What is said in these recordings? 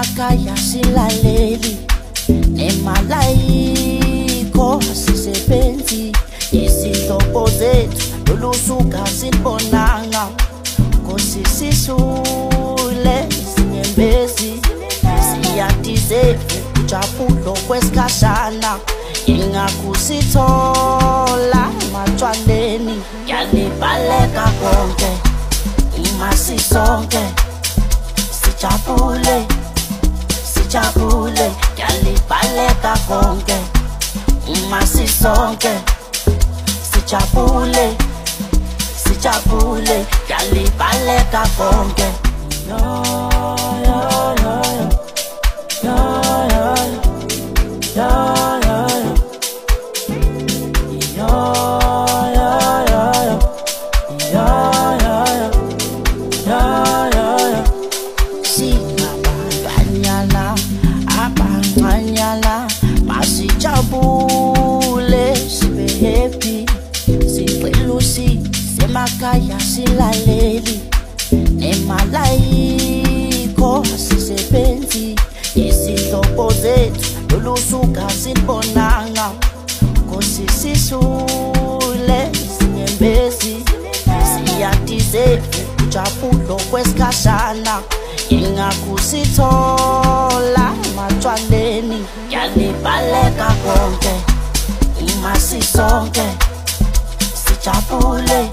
emakhaya silaleli emalayikho asisebenzi izihlobo zethu lolusuka sinibonanga Nkosi sisule sinyembezi siyadize ujabulo kwesikhashana ingakusithola matshwaleni yalibaleka konke imasisonke sijabule yalibaleka konke imasisonke sijabule yalibaleka konke yo yo yo yo yo yo masijabule sibe happy siqelusi semakhaya silaleli emalayikho asisebenzi izihlobo zethu lolusuka sinibonanga Nkosi sisule sinyembezi siyadize ujabulo kwesikhashana ingakusithola matshwaleni yalibaleka konke imasisonke sijabule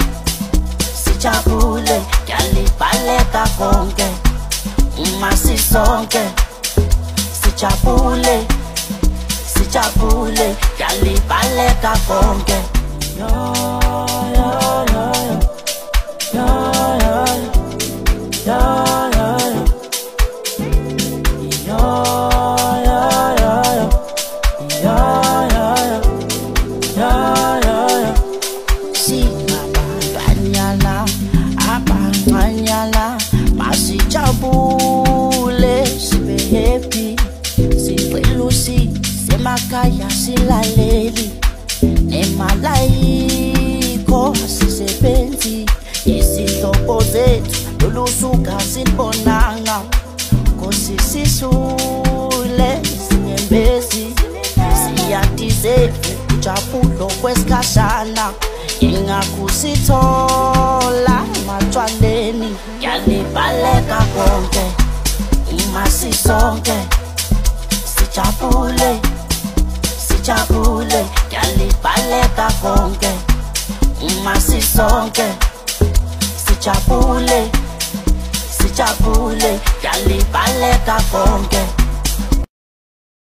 yalibaleka konke imasisonke sijabule yalibaleka konke yo yo yo yo yo masijabule sibe happy siqelusi semakhaya silaleli emalayikho asisebenzi izihlobo zethu lolusuka sinibonanga Nkosi sisule sinyembezi siyadize ujabulo kwesikhashana ingakusithola matshwaleni yalibaleka konke imasisonke sijabule yalibaleka konke imasisonke sijabule yalibaleka konke